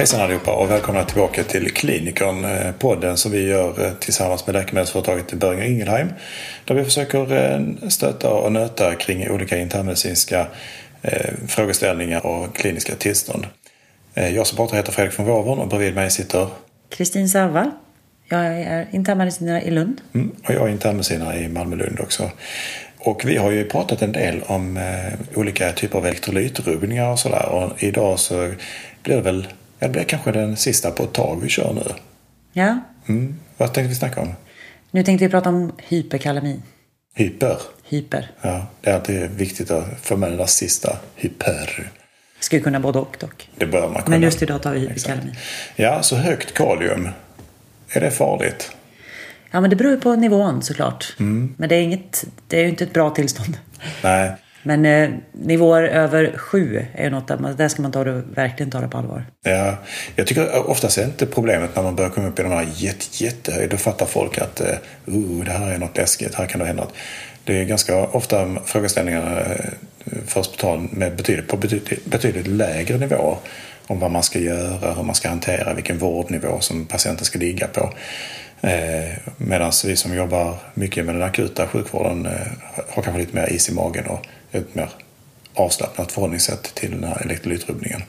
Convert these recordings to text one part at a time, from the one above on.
Hejsan allihopa och välkomna tillbaka till Klinikern, podden som vi gör tillsammans med läkemedelsföretaget Boehringer Ingelheim, där vi försöker stöta och nöta kring olika internmedicinska frågeställningar och kliniska tillstånd. Jag som pratar heter Fredrik von Wåvern och bredvid mig sitter Kristin Sarvall. Jag är internmedicinare i Lund. Och jag är internmedicinare i Malmö-Lund också. Och vi har ju pratat en del om olika typer av elektrolytrubbningar och sådär. Och idag så blir det väl, det blir kanske den sista på ett tag vi kör nu. Ja. Vad tänkte vi snacka om? Nu tänkte vi prata om hyperkalemi. Hyper? Ja, det är alltid viktigt att få med den där sista. Hyper. Skulle kunna både och dock. Det bör man kunna. Men just idag tar vi hyperkalemi. Exakt. Ja, så högt kalium. Är det farligt? Ja, men det beror på nivån såklart. Men det är ju inte ett bra tillstånd. Nej. Men nivåer över 7 är något där ska man verkligen ta det på allvar. Ja, jag tycker oftast är inte problemet när man börjar komma upp i de här jättehöjda. Då fattar folk att det här är något läskigt, här kan det hända något. Det är ganska ofta frågeställningarna först på tal med betydligt lägre nivå om vad man ska göra, hur man ska hantera, vilken vårdnivå som patienten ska ligga på. Medan vi som jobbar mycket med den akuta sjukvården har kanske lite mer is i magen och ett mer avslappnat förhållningssätt till den här elektrolytrubbningen.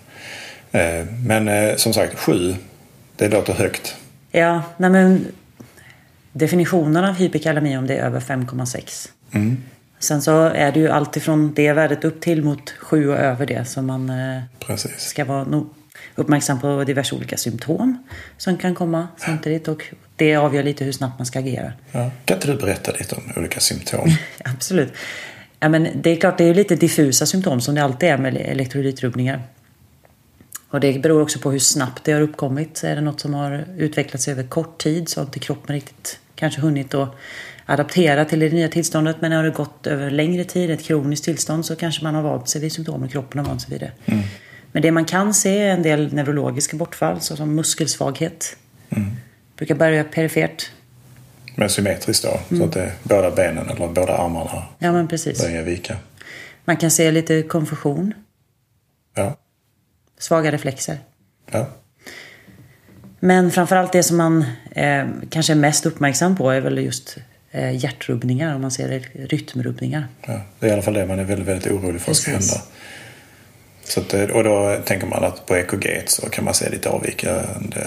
Men som sagt, 7, det låter högt. Ja, men definitionen av hyperkalemi om det är över 5,6. Sen så är det ju alltid från det värdet upp till mot 7 och över det som man ska vara uppmärksam på diverse olika symptom som kan komma samtidigt, och det avgör lite hur snabbt man ska agera. Ja. Kan inte du berätta lite om olika symptom? Absolut. Ja, men det är klart, det är lite diffusa symptom som det alltid är med elektrolytrubbningar. Och det beror också på hur snabbt det har uppkommit. Är det något som har utvecklats över kort tid så har inte kroppen riktigt kanske hunnit att adaptera till det nya tillståndet, men har det gått över längre tid, ett kroniskt tillstånd, så kanske man har vant sig vid symptomen och kroppen har vant sig vid det. Men det man kan se är en del neurologiska bortfall, såsom muskelsvaghet. Brukar börja perifert. Men symmetriskt då, så att det är båda benen eller båda armarna börjar vika. Man kan se lite konfusion. Ja. Svaga reflexer. Ja. Men framförallt det som man kanske är mest uppmärksam på är väl just hjärtrubbningar, om man ser rytmrubbningar. Ja, det är i alla fall det man är väldigt, väldigt orolig för att ska hända. Så att, och då tänker man att på EKG så kan man se lite avvikande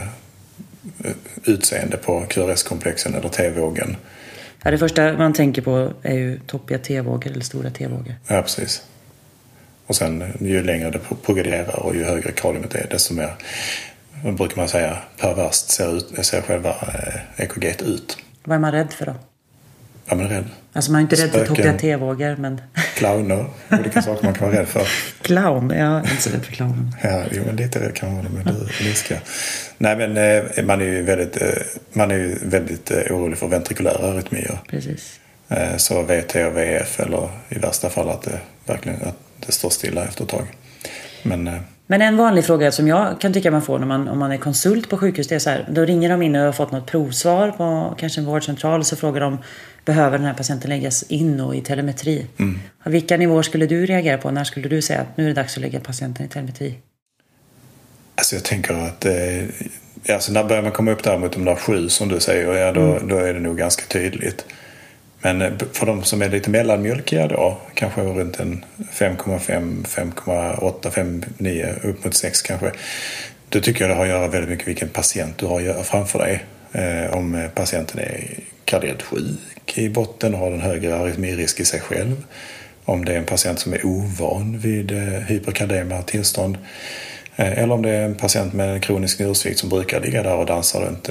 utseende på QRS-komplexen eller T-vågen. Ja, det första man tänker på är ju toppiga T-vågor eller stora T-vågor. Ja, precis. Och sen ju längre det progrederar och ju högre kaliumet är, desto mer, brukar man säga, perverst ser själva EKG ut. Vad är man rädd för då? Ja, men rädd. Alltså man är inte rädd för toppiga T-vågor, men... Clowner, olika saker man kan vara rädd för. Clown? Jag är inte så rädd för clownen. Ja, jo, men lite rädd kan man vara, men du ska. Nej, men man är ju väldigt orolig för ventrikulära arytmier. Precis. Så VT och VF, eller i värsta fall att det står stilla efter ett tag. Men en vanlig fråga som jag kan tycka man får om man är konsult på sjukhus, det är så här: då ringer de in och har fått något provsvar på kanske en vårdcentral, och så frågar de: behöver den här patienten läggas in och i telemetri? Vilka nivåer skulle du reagera på? När skulle du säga att nu är det dags att lägga patienten i telemetri? Alltså jag tänker att alltså när börjar man komma upp där mot de där 7 som du säger, då är det nog ganska tydligt. Men för de som är lite mellanmjölkiga då, kanske runt en 5,5, 5,8, 5,9 upp mot 6 kanske, då tycker jag det har att göra väldigt mycket vilken patient du har framför dig. Om patienten är kardiellt sjuk i botten och har en högre arytmirisk i sig själv. Om det är en patient som är ovan vid hyperkardema tillstånd. Eller om det är en patient med en kronisk njursvikt som brukar ligga där och dansar runt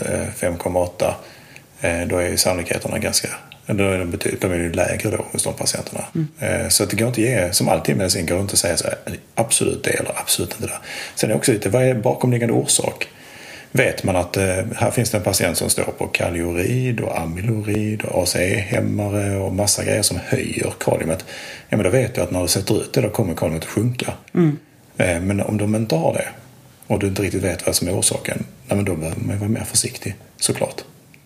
5,8. Då är ju sannolikheterna då är det lägre då hos de patienterna. Så att det går inte att ge, som alltid i medicin, går det inte att säga så här, absolut det eller absolut inte det. Sen är det också lite, vad är bakomliggande orsak? Vet man att här finns det en patient som står på kaliurid och amyloid och ACE-hämmare och massa grejer som höjer kaliumet, ja, men då vet du att när du sätter ut det, då kommer kaliumet att sjunka. Men om de inte har det och du inte riktigt vet vad som är orsaken, ja, men då behöver man vara mer försiktig, såklart.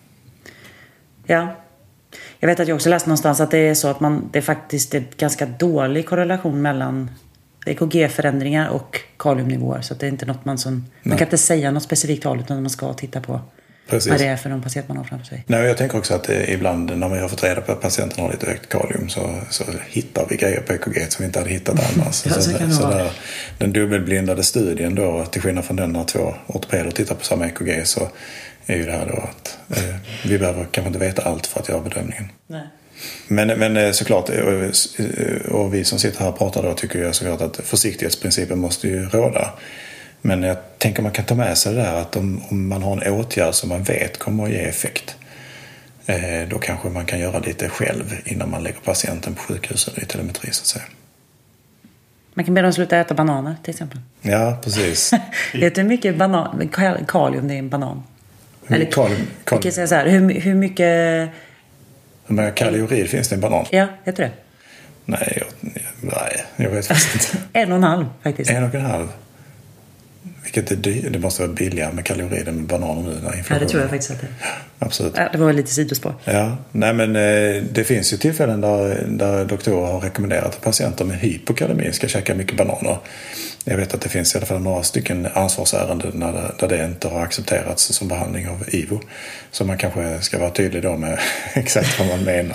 Ja. Jag vet att jag också läst någonstans att det är så att det faktiskt är ganska dålig korrelation mellan EKG-förändringar och kaliumnivåer. Så att det är inte något man kan inte säga något specifikt tal, utan man ska titta på vad det är för någon patient man har framför sig. Nej, jag tänker också att ibland när man har fått reda på att patienten har lite högt kalium så hittar vi grejer på EKG som vi inte hade hittat annars. så där, den dubbelblindade studien då, till skillnad från den när 2 ortopeder tittar på samma EKG, så är ju det här då att vi behöver kanske inte veta allt för att göra bedömningen. Nej. Men såklart, och vi som sitter här och pratar då, tycker jag såklart att försiktighetsprincipen måste ju råda. Men jag tänker man kan ta med sig det där att om man har en åtgärd som man vet kommer att ge effekt, då kanske man kan göra lite själv innan man lägger patienten på sjukhus eller i telemetri, så att säga. Man kan be dem sluta äta bananer till exempel. Ja, precis. Vet du hur mycket kalium det är i en banan? Eller kalium. Jag kan säga så här, hur mycket... Hur många kalorier finns det i en banan? Ja, jag tror det. Nej, jag vet faktiskt inte. 1,5 faktiskt. 1,5. Vilket är dyrt. Det måste vara billigare med kalorier än med bananer nu. Ja, det tror jag faktiskt att det är. Absolut. Ja, det var lite sidospår. Ja, nej men det finns ju tillfällen där doktorer har rekommenderat att patienter med hypokalemi ska käka mycket bananer. Jag vet att det finns i alla fall några stycken ansvarsärenden där det inte har accepterats som behandling av IVO. Så man kanske ska vara tydlig då med exakt vad man menar.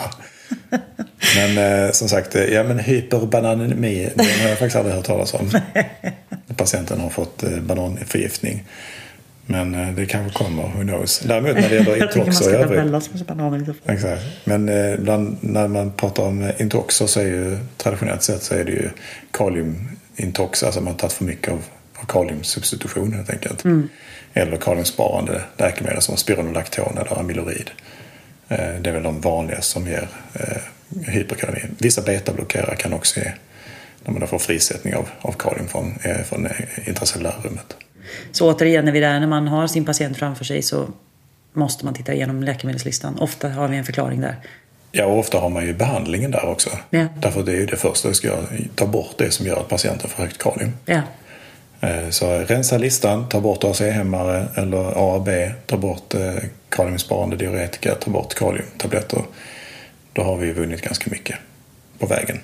Men som sagt, hyperbananemi, det har jag faktiskt aldrig hört talas om. Patienten har fått bananförgiftning. Men det kanske kommer, who knows. Däremot när det gäller intoxer i övrigt. Exakt. Men när man pratar om intoxer så är ju traditionellt sett så är det ju kaliumintox, alltså man har tagit för mycket av kaliumsubstitution helt enkelt. Eller kaliumsparande läkemedel som spironolakton eller amyloid. Det är väl de vanligaste som ger hyperkalemi. Vissa betablockerare kan också ge, när man får frisättning av kalium från intracellulärrummet. Så återigen, när man har sin patient framför sig så måste man titta igenom läkemedelslistan. Ofta har vi en förklaring där. Ja, och ofta har man ju behandlingen där också. Ja. Därför det är ju det första vi ska göra, ta bort det som gör att patienten får högt kalium. Ja. Så rensa listan, ta bort ACE-hämmare eller A och B, ta bort kaliumsparande diuretika, ta bort kaliumtabletter. Då har vi vunnit ganska mycket på vägen.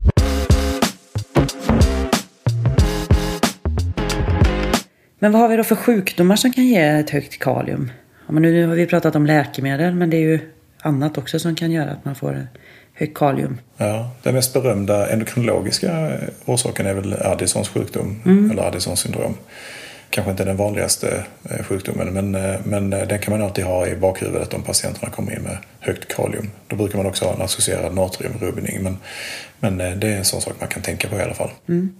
Men vad har vi då för sjukdomar som kan ge ett högt kalium? Ja, men nu har vi pratat om läkemedel, men det är ju annat också som kan göra att man får högt kalium. Ja, den mest berömda endokrinologiska orsaken är väl Addisons sjukdom eller Addisons syndrom. Kanske inte den vanligaste sjukdomen, men den kan man alltid ha i bakhuvudet om patienterna kommer in med högt kalium. Då brukar man också ha en associerad natriumrubbning, men det är en sån sak man kan tänka på i alla fall.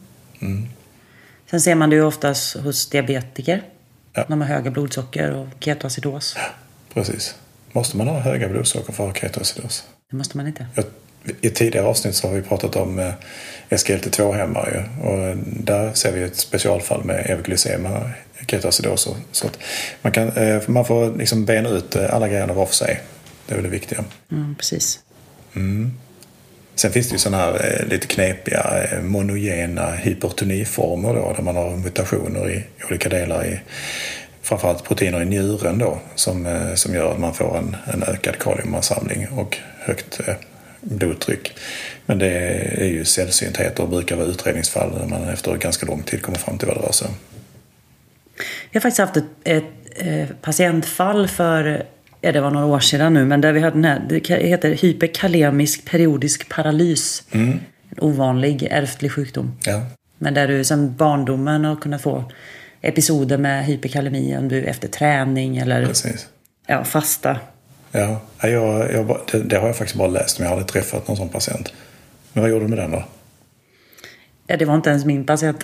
Sen ser man det ju oftast hos diabetiker. Ja. När man har höga blodsocker och ketoacidos. Ja, precis. Måste man ha höga blodsocker för att ha ketoacidos? Det måste man inte. I tidigare avsnitt så har vi pratat om SGLT2-hämmare. Och där ser vi ett specialfall med euglycema, ketoacidos. Så att man får liksom bena ut alla grejerna var för sig. Det är väl det viktiga. Precis. Sen finns det ju sådana här lite knepiga monogena hypertoniformer då, där man har mutationer i olika delar i framförallt proteiner i njuren då, som gör att man får en ökad kaliumansamling och högt blodtryck. Men det är ju sällsyntheter och brukar vara utredningsfall när man efter ganska lång tid kommer fram till vad det rör sig om. Jag har faktiskt haft ett patientfall för det var några år sedan nu, men där vi hade den här, det heter hyperkalemisk periodisk paralys. En ovanlig ärftlig sjukdom. Ja. Men där du som barndomen har kunnat få episoder med hyperkalemi om du efter träning eller fasta. Ja, det har jag faktiskt bara läst, men jag hade träffat någon sån patient. Men vad gjorde du med den då? Ja, det var inte ens min patient.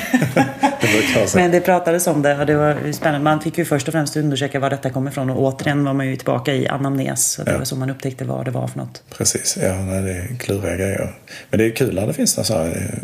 Men det pratades om det och det var spännande. Man fick ju först och främst undersöka var detta kommer ifrån och återigen var man ju tillbaka i anamnes och det var så man upptäckte vad det var för något. Precis, det är kluriga grejer. Men det är kul att det finns så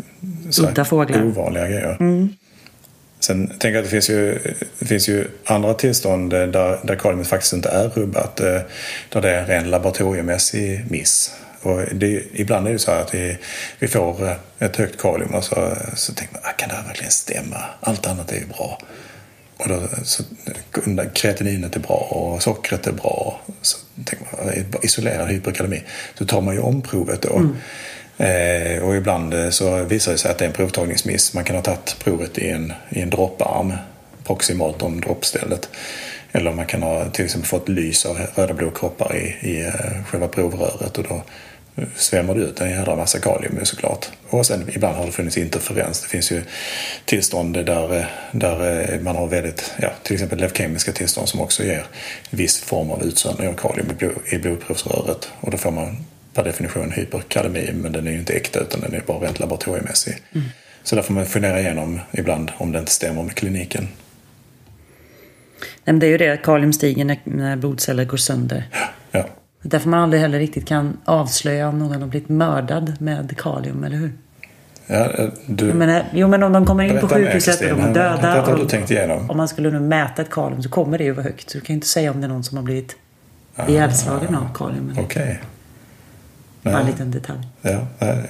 här ovanliga grejer. Sen tänker jag att det finns ju andra tillstånd där kaliumet faktiskt inte är rubbat, där det är en ren laboratoriemässig miss. Och ibland är det så här att vi får ett högt kalium och så tänker man, kan det här verkligen stämma? Allt annat är ju bra. Och då så kreatininet är bra och sockret är bra. Så tänker man, isolerad hyperkalemi. Så tar man ju omprovet då. Och ibland så visar det sig att det är en provtagningsmiss. Man kan ha tagit provet i en dropparm proximalt om droppstället. Eller man kan ha till exempel fått lys av röda blodkroppar i själva provröret, och då svämmar det ut en jävla massa kalium såklart. Och sen ibland har det funnits interferens. Det finns ju tillstånd där man har väldigt, till exempel leukemiska tillstånd som också ger viss form av utsöndring av kalium i blodprovsröret. Och då får man per definition hyperkalemi, men den är ju inte äkta utan den är bara rent laboratoriemässig. Så där får man fundera igenom ibland om det inte stämmer med kliniken. Men det är ju det att kalium stiger när blodceller går sönder. Ja. Därför man aldrig heller riktigt kan avslöja om någon har blivit mördad med kalium, eller hur? Ja, men om de kommer in på sjukhuset och de är döda, och om man skulle nu mäta ett kalium så kommer det ju vara högt. Så du kan inte säga om det är någon som har blivit ihjälslagen av kalium. Okej. Bara en liten detalj. Ja,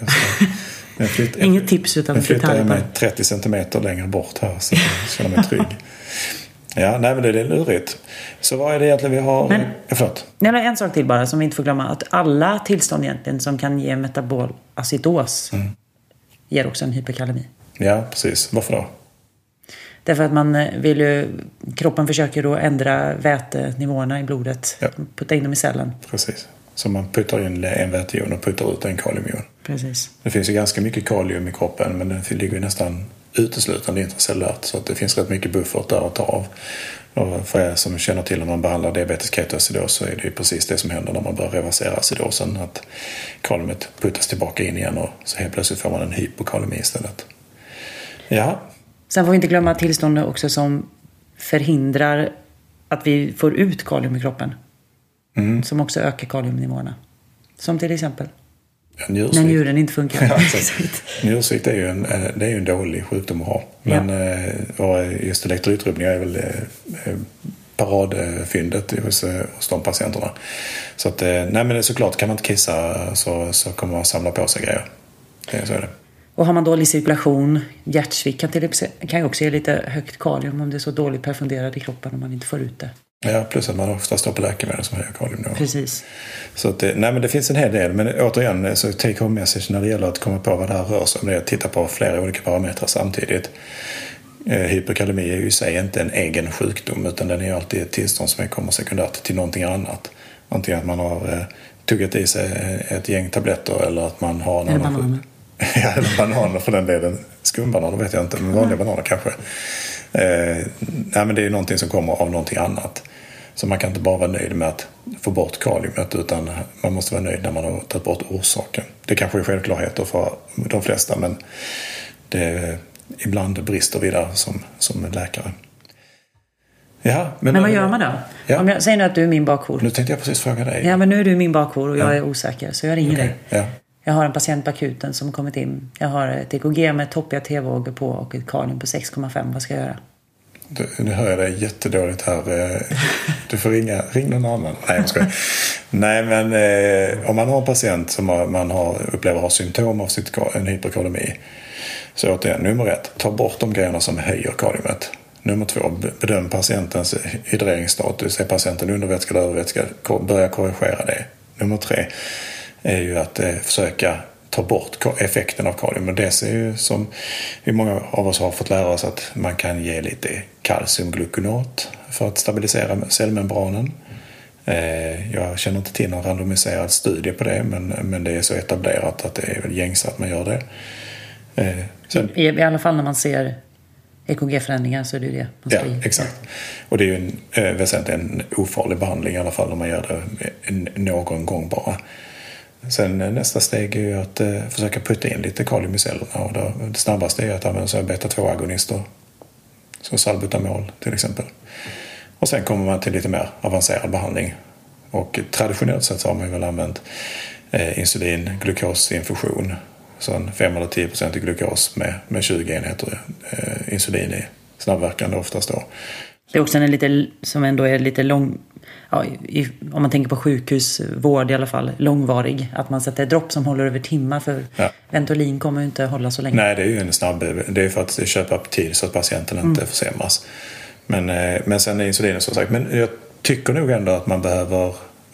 Inget tips utan detalj. Jag flyttar mig 30 centimeter längre bort här så jag känner mig trygg. Ja, nej, men det är lurigt. Så vad är det egentligen vi har... En sak till bara som vi inte får glömma. Att alla tillstånd egentligen som kan ge metabolacidos ger också en hyperkalemi. Ja, precis. Varför då? Därför att kroppen försöker då ändra vätenivåerna i blodet. Ja. Putta in dem i cellen. Precis. Så man puttar in en väteion och puttar ut en kaliumion. Precis. Det finns ju ganska mycket kalium i kroppen, men det ligger ju nästan uteslutande intracellulärt, så att det finns rätt mycket buffert där att ta av. Och för er som känner till när man behandlar diabetes ketoacidos så är det ju precis det som händer när man börjar reversera acidosen, att kaliumet puttas tillbaka in igen och så helt plötsligt får man en hypokalemi istället. Ja. Sen får vi inte glömma tillstånd också som förhindrar att vi får ut kalium i kroppen. Som också ökar kaliumnivåerna. Som till exempel när njuren inte funkar. Ja, njursvikt är ju en dålig sjukdom att ha. Men och just elektrolytrubbningar är väl paradfyndet hos de patienterna. Så att, men det är såklart, kan man inte kissa så kommer man samla på sig grejer. Så är det. Och har man dålig cirkulation, hjärtsvikt kan ju också ge lite högt kalium om det är så dåligt perfunderat i kroppen om man inte får ut det. Ja, plus att man ofta står på läkemedel som höjer kalium. Precis. Så att men det finns en hel del. Men återigen, så take home message när det gäller att komma på vad det här rör sig om. Det är att titta på flera olika parametrar samtidigt. Hyperkalemi är ju i sig inte en egen sjukdom, utan den är alltid ett tillstånd som kommer sekundärt till någonting annat. Antingen att man har tuggat i sig ett gäng tabletter eller att man har eller bananer. Ja, eller bananer för den delen. Skumbananer vet jag inte, men vanliga bananer kanske. Men det är någonting som kommer av någonting annat. Så man kan inte bara vara nöjd med att få bort kaliumet, utan man måste vara nöjd när man har tagit bort orsaken. Det kanske är självklarheter för de flesta, men ibland brister vi där som läkare. Ja, men vad gör man då? Ja. Om jag säger nu att du är min bakhor. Nu tänkte jag precis fråga dig. Ja, men nu är du min bakhor och jag är osäker, så jag ringer dig. Ja. Jag har en patient på akuten som kommit in. Jag har ett EKG med toppiga T-vågor på och ett kalium på 6,5. Vad ska jag göra? Nu hör jag dig jättedåligt här. Du får ring någon annan. Nej, jag skojar. Nej, men om man har en patient som upplever har symptom av en hyperkalemi, så återigen, nummer 1, ta bort de grejerna som höjer kaliumet. Nummer 2, bedöm patientens hydreringsstatus. Är patienten undervätskad eller övervätskad? Börja korrigera det. Nummer 3 är ju att försöka ta bort effekten av kalium. Och det är ju som vi många av oss har fått lära oss, att man kan ge lite kalciumgluconat för att stabilisera cellmembranen. Jag känner inte till någon randomiserad studie på det, men det är så etablerat att det är väl gängse att man gör det. I alla fall när man ser EKG-förändringar så är det det man ska exakt. Och det är ju väsentligen en ofarlig behandling i alla fall om man gör det någon gång bara. Sen nästa steg är ju att försöka putta in lite kalium i cellerna, och det snabbaste är att använda sig av beta-2-agonister, som salbutamol till exempel. Och sen kommer man till lite mer avancerad behandling, och traditionellt sett så har man ju väl använt insulin, glukosinfusion, så en 5 eller 10% glukos med 20 enheter insulin i snabbverkande oftast då. Det är också en lite, som ändå är lite lång, om man tänker på sjukhusvård i alla fall, långvarig. Att man sätter dropp som håller över timmar, för Ventolin kommer ju inte hålla så länge. Nej, det är ju en snabb, det är för att köpa upp tid så att patienten inte försämras. Men sen är insulinen som sagt. Men jag tycker nog ändå att man behöver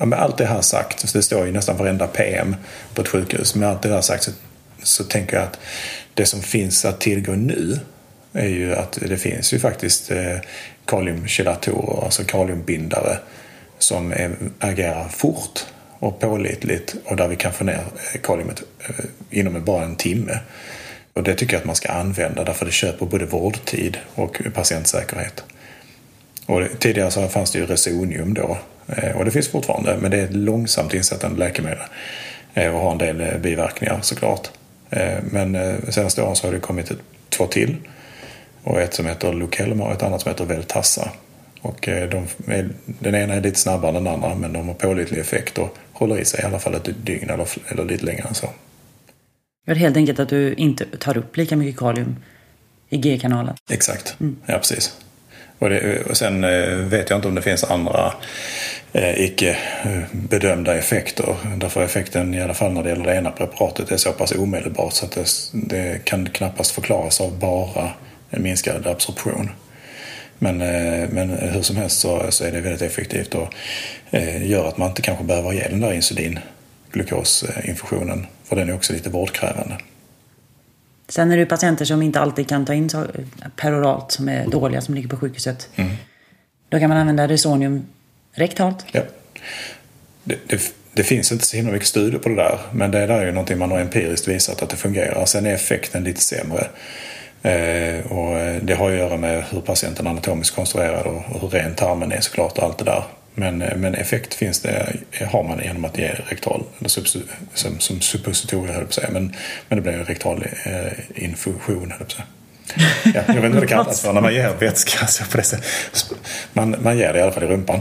med allt det här sagt, så det står ju nästan varenda PM på ett sjukhus, med allt det här sagt så tänker jag att det som finns att tillgå nu är ju att det finns ju faktiskt kaliumchelatorer, alltså kaliumbindare som agerar fort och pålitligt och där vi kan få ner kaliumet inom bara en timme. Och det tycker jag att man ska använda därför det köper både vårdtid och patientsäkerhet. Och tidigare så fanns det ju Resonium då, och det finns fortfarande, men det är ett långsamt insättande läkemedel och har en del biverkningar såklart. Men senaste åren så har det kommit 2 till, och ett som heter Lokelma och ett annat som heter Veltassa. Och den ena är lite snabbare än den andra, men de har pålitlig effekt och håller i sig i alla fall ett dygn eller lite längre än så. Det är helt enkelt att du inte tar upp lika mycket kalium i G-kanalen. Exakt, ja precis. Och sen vet jag inte om det finns andra icke bedömda effekter. Därför effekten i alla fall när det gäller det ena preparatet är så pass omedelbart så att det kan knappast förklaras av bara en minskad absorption. Men hur som helst så är det väldigt effektivt och gör att man inte kanske behöver ge den där insulinglukosinfusionen, för den är också lite vårdkrävande. Sen är det patienter som inte alltid kan ta in peroralt, som är dåliga, som ligger på sjukhuset. Då kan man använda Resonium rektalt. Ja. Det finns inte så himla mycket studier på det där, men det där är ju någonting man har empiriskt visat att det fungerar. Sen är effekten lite sämre. Och det har att göra med hur patienten är anatomiskt konstruerad och hur ren tarmen är såklart och allt det där. Men effekt finns det, har man genom att ge rektal, eller som suppositorier, höll på att säga. Men det blir en rektal infusion, höll på att säga. Ja, jag vet inte vad det kallas för när man ger vätska. Så på det sättet. Man ger det i alla fall i rumpan.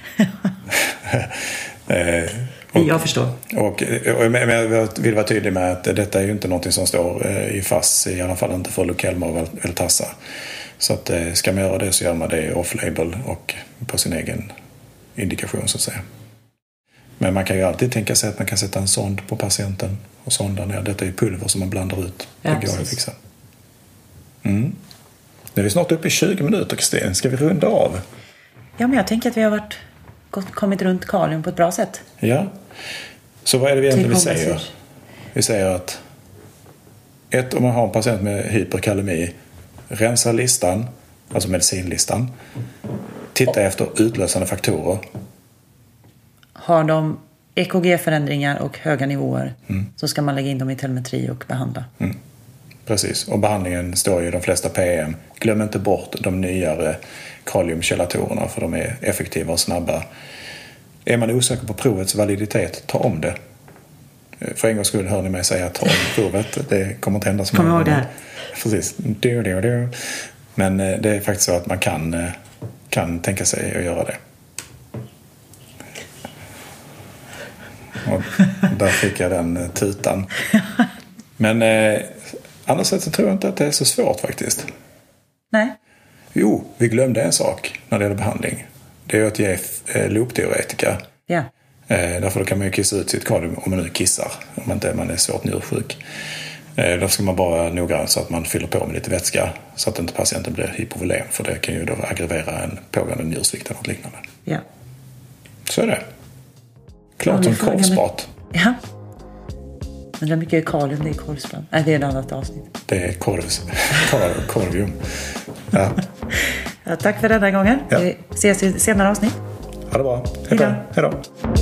Jag förstår. Men jag vill vara tydlig med att detta är ju inte någonting som står i FASS, i alla fall inte för Lokelma och Veltassa. Så att ska man göra det så gör man det off-label och på sin egen indikation så att säga. Men man kan ju alltid tänka sig att man kan sätta en sond på patienten och sonda ner. Detta är pulver som man blandar ut. Det går att fixa. Nu är vi snart uppe i 20 minuter, Kristin. Ska vi runda av? Ja, men jag tänker att vi har kommit runt kalium på ett bra sätt. Ja. Så vad är det vi egentligen säger? Vi säger att om man har en patient med hyperkalemi, rensa listan, alltså medicinlistan. Titta efter utlösande faktorer. Har de EKG-förändringar och höga nivåer så ska man lägga in dem i telemetri och behandla. Precis, och behandlingen står ju i de flesta PM. Glöm inte bort de nyare kaliumchelatorerna, för de är effektiva och snabba. Är man osäker på provets validitet, ta om det. För en gångs skull hör ni mig säga ta om provet. Det kommer inte hända så många gånger. Kom ihåg det. Precis. Men det är faktiskt så att man kan tänka sig att göra det. Och där fick jag den tutan. Men annars så tror jag inte att det är så svårt faktiskt. Nej. Jo, vi glömde en sak när det gäller behandling. Det är att ge loopdiuretika. Ja. Därför då kan man ju kissa ut sitt kalium om man nu kissar. Om man är svårt njursjuk. Då ska man bara noga så att man fyller på med lite vätska. Så att inte patienten blir hypovolem. För det kan ju då aggravera en pågående njursvikt eller något liknande. Ja. Så är det. Klart som korvspat. Ja. Men det är mycket kalium, det är korvspat. Nej, det är ett annat avsnitt. Det är korvium. Ja. Ja, tack för denna gången. Ja. Vi ses i senare avsnitt. Ha det bra. Hej då.